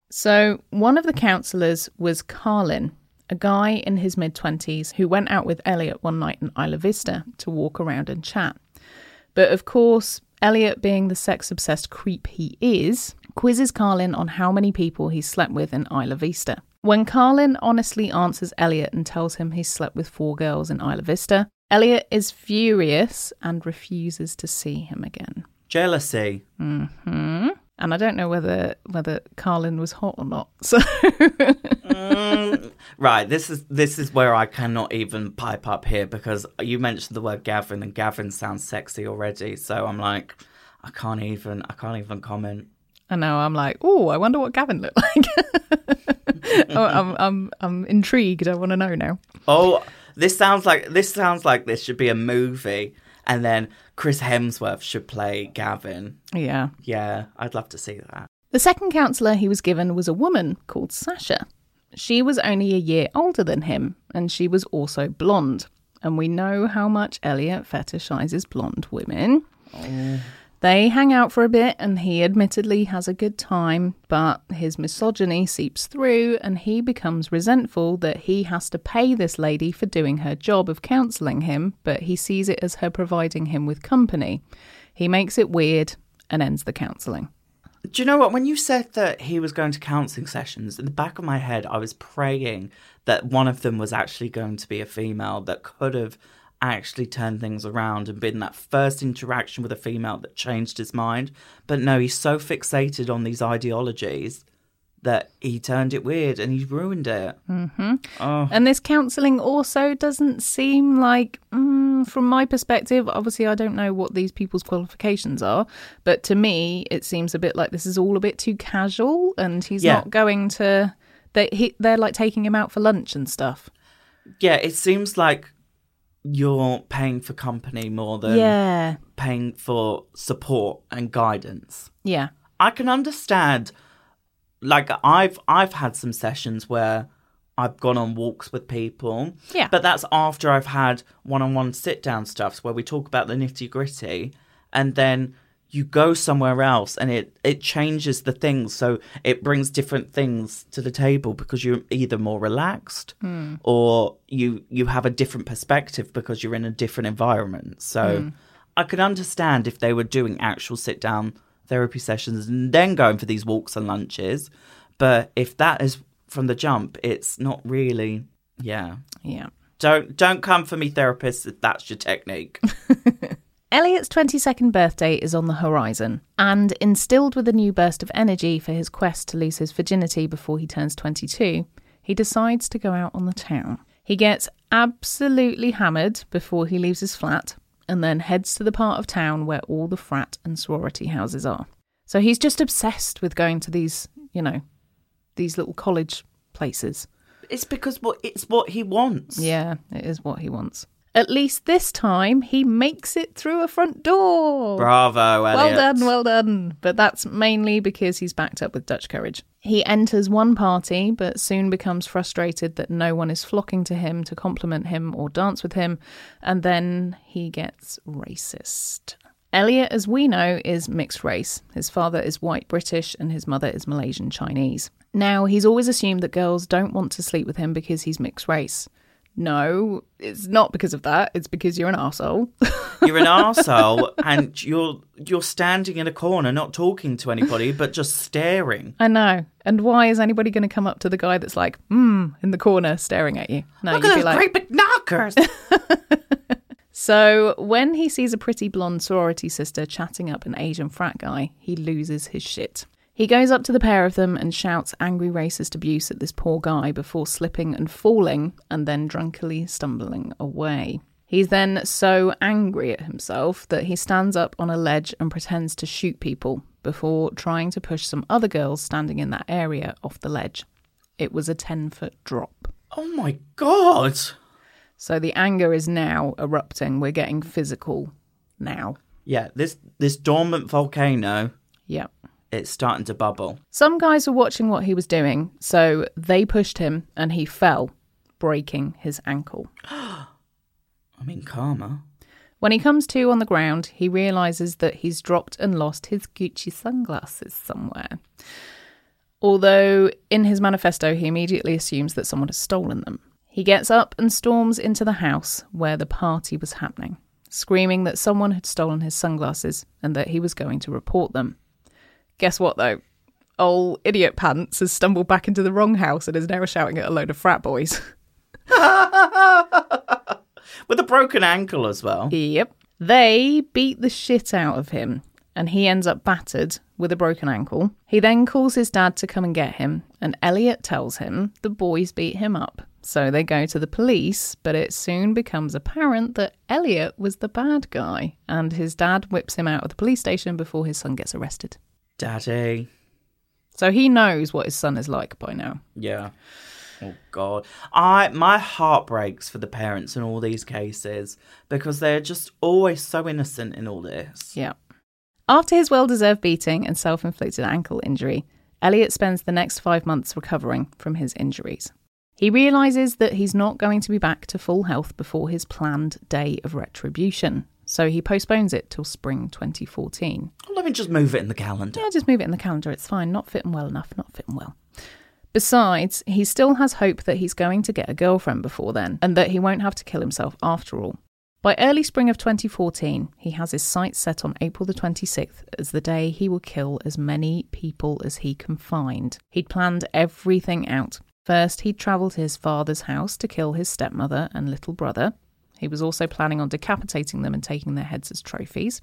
So one of the counsellors was Carlin, a guy in his mid-twenties who went out with Elliot one night in Isla Vista to walk around and chat. But of course, Elliot, being the sex-obsessed creep he is, quizzes Carlin on how many people he's slept with in Isla Vista. When Carlin honestly answers Elliot and tells him he's slept with four girls in Isla Vista, Elliot is furious and refuses to see him again. Jealousy. Mm-hmm. And I don't know whether whether Carlin was hot or not. So mm, right, this is this is where I cannot even pipe up here, because you mentioned the word Gavin, and Gavin sounds sexy already. So I'm like, I can't even I can't even comment. I know. I'm like, oh, I wonder what Gavin looked like. oh, I'm I'm I'm intrigued. I want to know now. Oh, this sounds like this sounds like this should be a movie. And then Chris Hemsworth should play Gavin. Yeah. Yeah, I'd love to see that. The second counsellor he was given was a woman called Sasha. She was only a year older than him, and she was also blonde. And we know how much Elliot fetishizes blonde women. Oh. They hang out for a bit, and he admittedly has a good time, but his misogyny seeps through, and he becomes resentful that he has to pay this lady for doing her job of counselling him, but he sees it as her providing him with company. He makes it weird and ends the counselling. Do you know what? When you said that he was going to counselling sessions, in the back of my head, I was praying that one of them was actually going to be a female that could have actually turned things around and been that first interaction with a female that changed his mind. But no, he's so fixated on these ideologies that he turned it weird and he's ruined it. Mm-hmm. Oh. And this counselling also doesn't seem like, mm, from my perspective, obviously I don't know what these people's qualifications are, but to me it seems a bit like this is all a bit too casual, and he's yeah. not going to... They, he, they're like taking him out for lunch and stuff. Yeah, it seems like you're paying for company more than yeah. paying for support and guidance. Yeah. I can understand, like, I've I've had some sessions where I've gone on walks with people. Yeah. But that's after I've had one-on-one sit-down stuffs where we talk about the nitty-gritty, and then you go somewhere else and it, it changes the things. So it brings different things to the table because you're either more relaxed mm. or you you have a different perspective because you're in a different environment. So mm. I can understand if they were doing actual sit-down therapy sessions and then going for these walks and lunches. But if that is from the jump, it's not really, yeah. Yeah. Don't, don't come for me, therapists, if that's your technique. Elliot's twenty-second birthday is on the horizon, and instilled with a new burst of energy for his quest to lose his virginity before he turns twenty-two, he decides to go out on the town. He gets absolutely hammered before he leaves his flat, and then heads to the part of town where all the frat and sorority houses are. So he's just obsessed with going to these, you know, these little college places. It's because what it's what he wants. Yeah, it is what he wants. At least this time, he makes it through a front door. Bravo, Elliot. Well done, well done. But that's mainly because he's backed up with Dutch courage. He enters one party, but soon becomes frustrated that no one is flocking to him to compliment him or dance with him. And then he gets racist. Elliot, as we know, is mixed race. His father is white British and his mother is Malaysian Chinese. Now, he's always assumed that girls don't want to sleep with him because he's mixed race. No, it's not because of that. It's because you're an arsehole. You're an arsehole and you're you're standing in a corner not talking to anybody but just staring. I know. And why is anybody going to come up to the guy that's like, hmm, in the corner staring at you? No, Look you'd at be those like, great big knockers. So when he sees a pretty blonde sorority sister chatting up an Asian frat guy, he loses his shit. He goes up to the pair of them and shouts angry racist abuse at this poor guy before slipping and falling and then drunkenly stumbling away. He's then so angry at himself that he stands up on a ledge and pretends to shoot people before trying to push some other girls standing in that area off the ledge. It was a ten-foot drop. Oh my God! So the anger is now erupting. We're getting physical now. Yeah, this, this dormant volcano... Yep. It's starting to bubble. Some guys were watching what he was doing, so they pushed him and he fell, breaking his ankle. I mean, karma. When he comes to on the ground, he realises that he's dropped and lost his Gucci sunglasses somewhere. Although in his manifesto, he immediately assumes that someone has stolen them. He gets up and storms into the house where the party was happening, screaming that someone had stolen his sunglasses and that he was going to report them. Guess what, though? Old Idiot Pants has stumbled back into the wrong house and is now shouting at a load of frat boys. With a broken ankle as well. Yep. They beat the shit out of him, and he ends up battered with a broken ankle. He then calls his dad to come and get him, and Elliot tells him the boys beat him up. So they go to the police, but it soon becomes apparent that Elliot was the bad guy, and his dad whips him out of the police station before his son gets arrested. Daddy. So he knows what his son is like by now. Yeah. Oh, God. I My heart breaks for the parents in all these cases because they're just always so innocent in all this. Yeah. After his well-deserved beating and self-inflicted ankle injury, Elliot spends the next five months recovering from his injuries. He realises that he's not going to be back to full health before his planned day of retribution, so he postpones it till spring twenty fourteen. Let me just move it in the calendar. Yeah, just move it in the calendar. It's fine. Not fitting well enough. Not fitting well. Besides, he still has hope that he's going to get a girlfriend before then, and that he won't have to kill himself after all. By early spring of twenty fourteen, he has his sights set on April the twenty-sixth as the day he will kill as many people as he can find. He'd planned everything out. First, he'd travel to his father's house to kill his stepmother and little brother. He was also planning on decapitating them and taking their heads as trophies.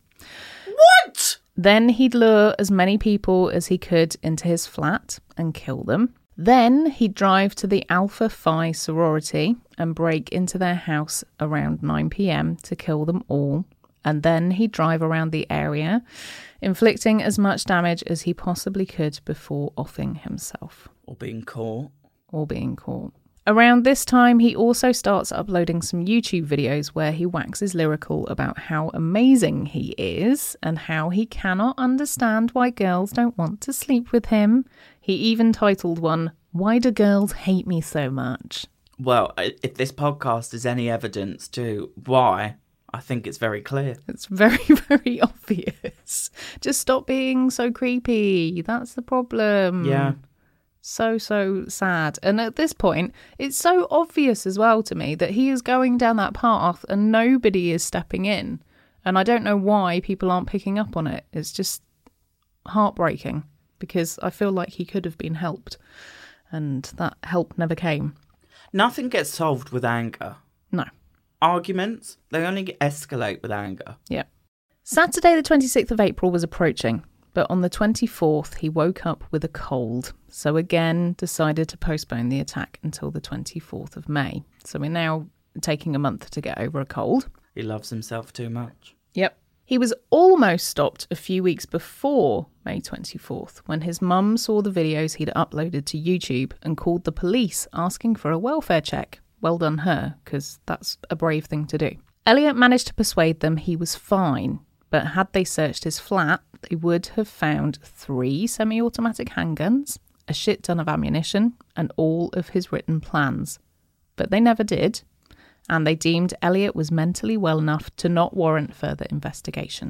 What? Then he'd lure as many people as he could into his flat and kill them. Then he'd drive to the Alpha Phi sorority and break into their house around nine p.m. to kill them all. And then he'd drive around the area, inflicting as much damage as he possibly could before offing himself. Or being caught. Or being caught. Around this time, he also starts uploading some YouTube videos where he waxes lyrical about how amazing he is and how he cannot understand why girls don't want to sleep with him. He even titled one, "Why Do Girls Hate Me So Much?" Well, if this podcast is any evidence to why, I think it's very clear. It's very, very obvious. Just stop being so creepy. That's the problem. Yeah. So, so sad. And at this point, it's so obvious as well to me that he is going down that path and nobody is stepping in. And I don't know why people aren't picking up on it. It's just heartbreaking because I feel like he could have been helped and that help never came. Nothing gets solved with anger. No. Arguments, they only escalate with anger. Yeah. Saturday the twenty-sixth of April was approaching. But on the twenty-fourth, he woke up with a cold, so again decided to postpone the attack until the twenty-fourth of May. So we're now taking a month to get over a cold. He loves himself too much. Yep. He was almost stopped a few weeks before May twenty-fourth, when his mum saw the videos he'd uploaded to YouTube and called the police asking for a welfare check. Well done her, because that's a brave thing to do. Elliot managed to persuade them he was fine, but had they searched his flat, they would have found three semi-automatic handguns, a shit ton of ammunition, and all of his written plans. But they never did, and they deemed Elliot was mentally well enough to not warrant further investigation.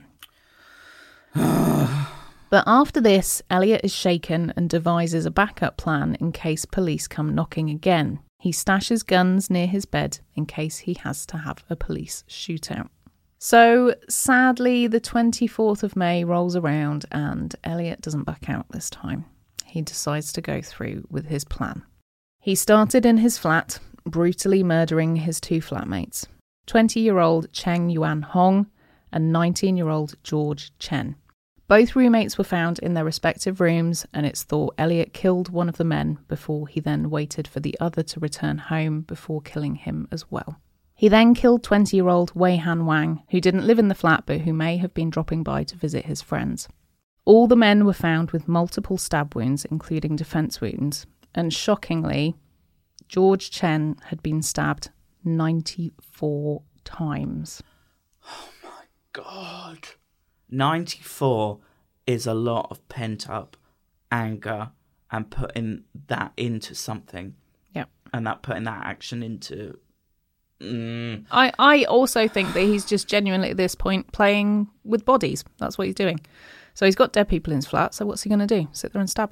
But after this, Elliot is shaken and devises a backup plan in case police come knocking again. He stashes guns near his bed in case he has to have a police shootout. So, sadly, the twenty-fourth of May rolls around and Elliot doesn't back out this time. He decides to go through with his plan. He started in his flat, brutally murdering his two flatmates, twenty-year-old Cheng Yuan Hong and nineteen-year-old George Chen. Both roommates were found in their respective rooms, and it's thought Elliot killed one of the men before he then waited for the other to return home before killing him as well. He then killed twenty-year-old Wei Han Wang, who didn't live in the flat but who may have been dropping by to visit his friends. All the men were found with multiple stab wounds, including defence wounds, and shockingly, George Chen had been stabbed ninety-four times. Oh my God. ninety-four is a lot of pent-up anger and putting that into something. Yep. And that putting that action into... Mm. I, I also think that he's just genuinely at this point playing with bodies. That's what he's doing. So he's got dead people in his flat, so what's he going to do? Sit there and stab them?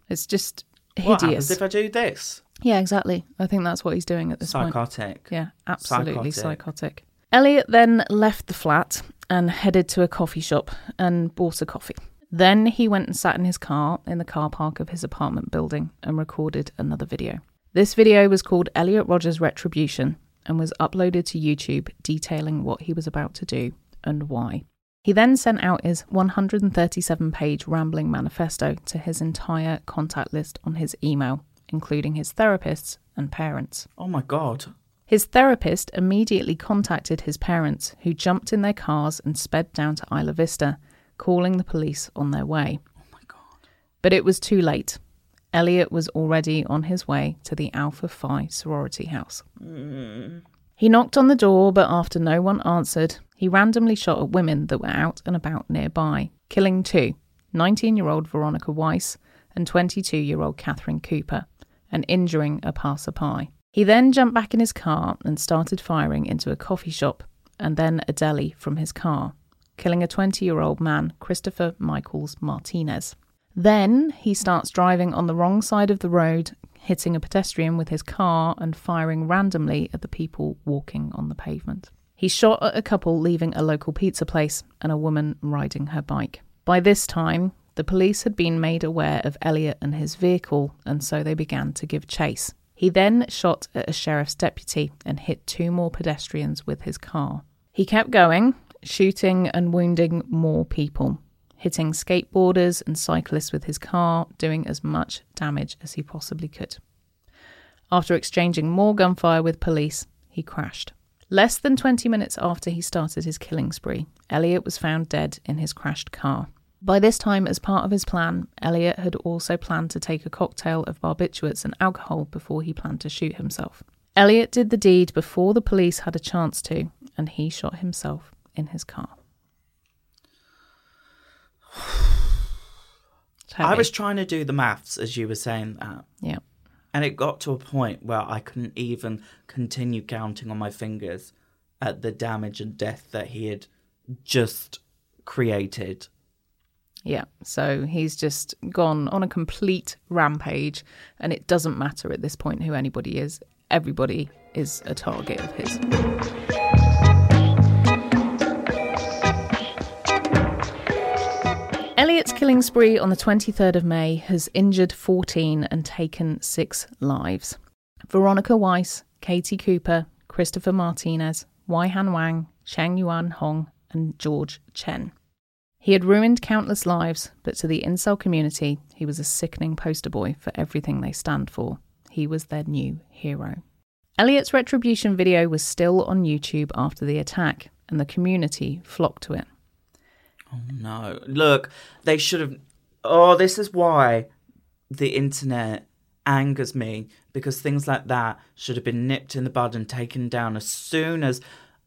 It's just hideous. What happens if I do this? Yeah, exactly. I think that's what he's doing at this point. Psychotic. Yeah, absolutely Psychotic. psychotic. Elliot then left the flat and headed to a coffee shop and bought a coffee. Then he went and sat in his car in the car park of his apartment building and recorded another video. This video was called Elliot Rodgers Retribution and was uploaded to YouTube detailing what he was about to do and why. He then sent out his one hundred thirty-seven page rambling manifesto to his entire contact list on his email, including his therapists and parents. Oh my God. His therapist immediately contacted his parents, who jumped in their cars and sped down to Isla Vista, calling the police on their way. Oh my God. But it was too late. Elliot was already on his way to the Alpha Phi sorority house. Mm. He knocked on the door, but after no one answered, he randomly shot at women that were out and about nearby, killing two, nineteen-year-old Veronica Weiss and twenty-two-year-old Catherine Cooper, and injuring a passerby. He then jumped back in his car and started firing into a coffee shop and then a deli from his car, killing a twenty-year-old man, Christopher Michaels Martinez. Then he starts driving on the wrong side of the road, hitting a pedestrian with his car and firing randomly at the people walking on the pavement. He shot at a couple leaving a local pizza place and a woman riding her bike. By this time, the police had been made aware of Elliot and his vehicle, and so they began to give chase. He then shot at a sheriff's deputy and hit two more pedestrians with his car. He kept going, shooting and wounding more people, hitting skateboarders and cyclists with his car, doing as much damage as he possibly could. After exchanging more gunfire with police, he crashed. Less than twenty minutes after he started his killing spree, Elliot was found dead in his crashed car. By this time, as part of his plan, Elliot had also planned to take a cocktail of barbiturates and alcohol before he planned to shoot himself. Elliot did the deed before the police had a chance to, and he shot himself in his car. I was trying to do the maths as you were saying that. Yeah. And it got to a point where I couldn't even continue counting on my fingers at the damage and death that he had just created. Yeah, so he's just gone on a complete rampage, and it doesn't matter at this point who anybody is. Everybody is a target of his. Elliot's killing spree on the twenty-third of May has injured fourteen and taken six lives. Veronica Weiss, Katie Cooper, Christopher Martinez, Wai-Han Wang, Cheng Yuan Hong, and George Chen. He had ruined countless lives, but to the incel community, he was a sickening poster boy for everything they stand for. He was their new hero. Elliot's retribution video was still on YouTube after the attack, and the community flocked to it. Oh no. Look, they should have... Oh, this is why the internet angers me, because things like that should have been nipped in the bud and taken down as soon as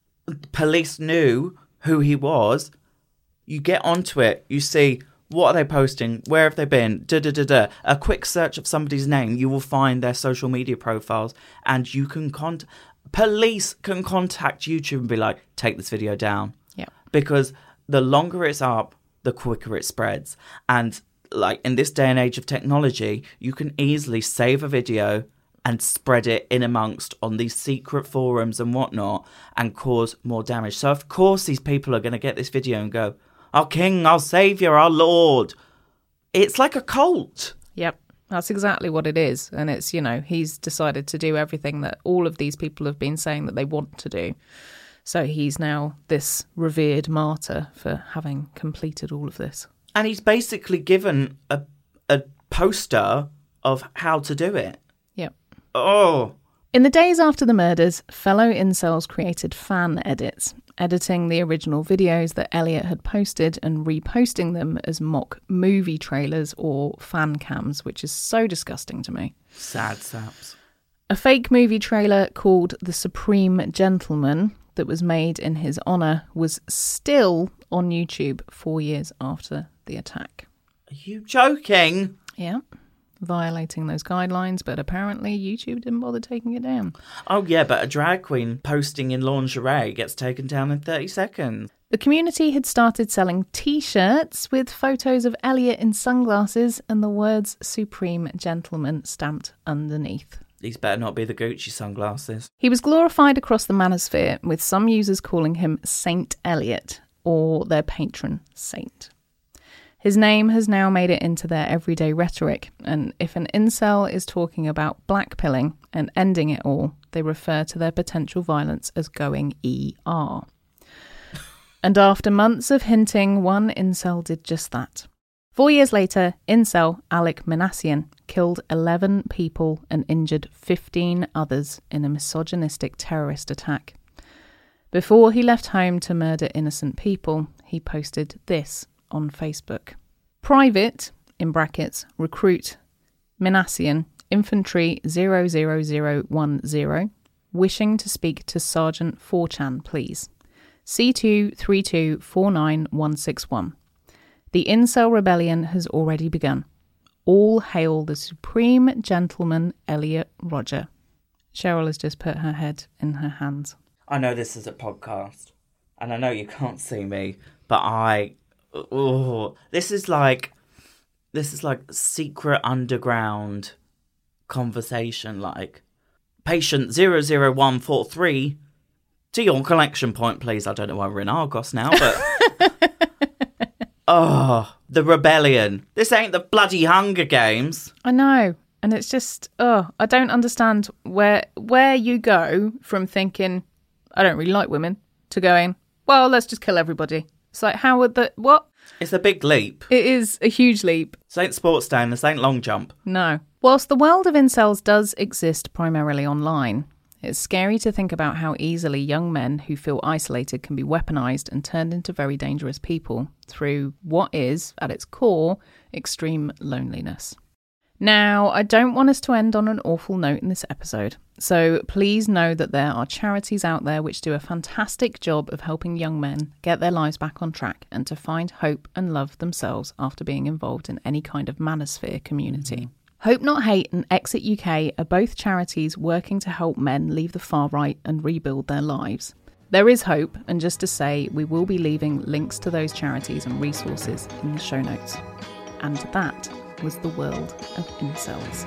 police knew who he was. You get onto it, you see, what are they posting? Where have they been? Da da da da. A quick search of somebody's name, you will find their social media profiles, and you can con- police can contact YouTube and be like, take this video down. Yeah. Because the longer it's up, the quicker it spreads. And like in this day and age of technology, you can easily save a video and spread it in amongst on these secret forums and whatnot and cause more damage. So of course these people are going to get this video and go, our king, our saviour, our lord. It's like a cult. Yep, that's exactly what it is. And it's, you know, he's decided to do everything that all of these people have been saying that they want to do. So he's now this revered martyr for having completed all of this. And he's basically given a a poster of how to do it. Yep. Oh. In the days after the murders, fellow incels created fan edits, editing the original videos that Elliot had posted and reposting them as mock movie trailers or fan cams, which is so disgusting to me. Sad saps. A fake movie trailer called The Supreme Gentleman that was made in his honour was still on YouTube four years after the attack. Are you joking? Yeah. Violating those guidelines, but apparently YouTube didn't bother taking it down. Oh yeah, but a drag queen posting in lingerie gets taken down in thirty seconds. The community had started selling T-shirts with photos of Elliot in sunglasses and the words Supreme Gentleman stamped underneath. These better not be the Gucci sunglasses. He was glorified across the manosphere, with some users calling him Saint Elliot, or their patron saint. His name has now made it into their everyday rhetoric, and if an incel is talking about blackpilling and ending it all, they refer to their potential violence as going E R. And after months of hinting, one incel did just that. Four years later, incel Alec Minassian killed eleven people and injured fifteen others in a misogynistic terrorist attack. Before he left home to murder innocent people, he posted this on Facebook. Private, in brackets, recruit, Minassian, infantry zero zero zero one zero, wishing to speak to Sergeant four chan, please. C two three two four nine one six one. The incel rebellion has already begun. All hail the Supreme Gentleman Elliot Rodger. Cheryl has just put her head in her hands. I know this is a podcast, and I know you can't see me, but I... Oh, this is like... This is like secret underground conversation, like... Patient zero zero one four three... To your collection point, please. I don't know why we're in Argos now, but... oh, the rebellion. This ain't the bloody Hunger Games. I know. And it's just, oh, I don't understand where where you go from thinking, I don't really like women, to going, well, let's just kill everybody. It's like, how would the... What? It's a big leap. It is a huge leap. This ain't sports day and this ain't long jump. No. Whilst the world of incels does exist primarily online, it's scary to think about how easily young men who feel isolated can be weaponized and turned into very dangerous people through what is, at its core, extreme loneliness. Now, I don't want us to end on an awful note in this episode, so please know that there are charities out there which do a fantastic job of helping young men get their lives back on track and to find hope and love themselves after being involved in any kind of manosphere community. Mm-hmm. Hope Not Hate and Exit U K are both charities working to help men leave the far right and rebuild their lives. There is hope, and just to say, we will be leaving links to those charities and resources in the show notes. And that was the world of incels.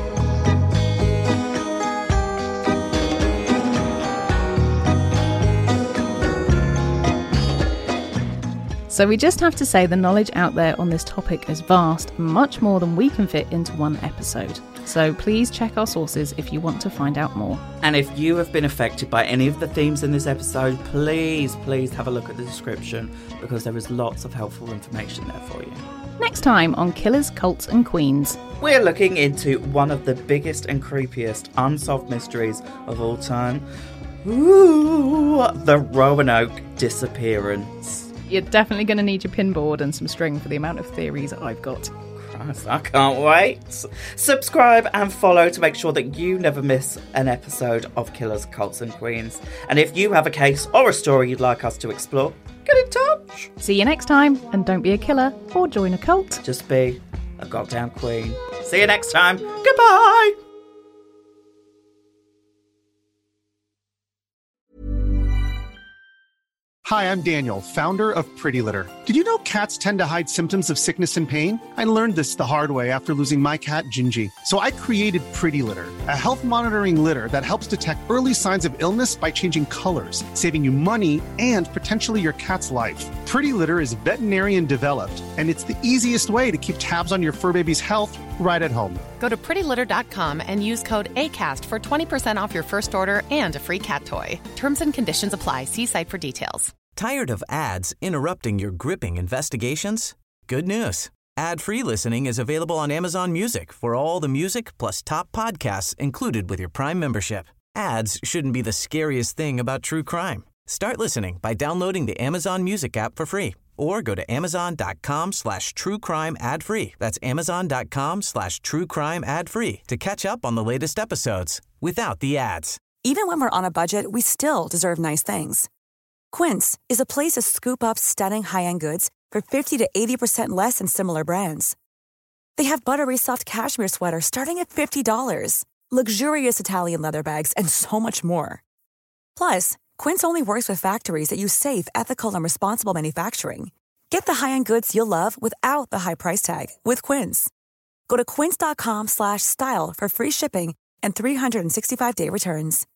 So we just have to say the knowledge out there on this topic is vast, much more than we can fit into one episode. So please check our sources if you want to find out more. And if you have been affected by any of the themes in this episode, please, please have a look at the description because there is lots of helpful information there for you. Next time on Killers, Cults and Queens, we're looking into one of the biggest and creepiest unsolved mysteries of all time. Ooh, the Roanoke disappearance. You're definitely going to need your pinboard and some string for the amount of theories I've got. Christ, I can't wait. Subscribe and follow to make sure that you never miss an episode of Killers, Cults and Queens. And if you have a case or a story you'd like us to explore, get in touch. See you next time, and don't be a killer or join a cult. Just be a goddamn queen. See you next time. Goodbye. Hi, I'm Daniel, founder of Pretty Litter. Did you know cats tend to hide symptoms of sickness and pain? I learned this the hard way after losing my cat, Gingy. So I created Pretty Litter, a health monitoring litter that helps detect early signs of illness by changing colors, saving you money and potentially your cat's life. Pretty Litter is veterinarian developed, and it's the easiest way to keep tabs on your fur baby's health right at home. Go to pretty litter dot com and use code ACAST for twenty percent off your first order and a free cat toy. Terms and conditions apply. See site for details. Tired of ads interrupting your gripping investigations? Good news. Ad-free listening is available on Amazon Music for all the music plus top podcasts included with your Prime membership. Ads shouldn't be the scariest thing about true crime. Start listening by downloading the Amazon Music app for free or go to amazon.com slash true crime ad free. That's amazon.com slash true crime ad free to catch up on the latest episodes without the ads. Even when we're on a budget, we still deserve nice things. Quince is a place to scoop up stunning high-end goods for fifty to eighty percent less than similar brands. They have buttery soft cashmere sweaters starting at fifty dollars, luxurious Italian leather bags, and so much more. Plus, Quince only works with factories that use safe, ethical, and responsible manufacturing. Get the high-end goods you'll love without the high price tag with Quince. Go to quince.com slash style for free shipping and three sixty-five day returns.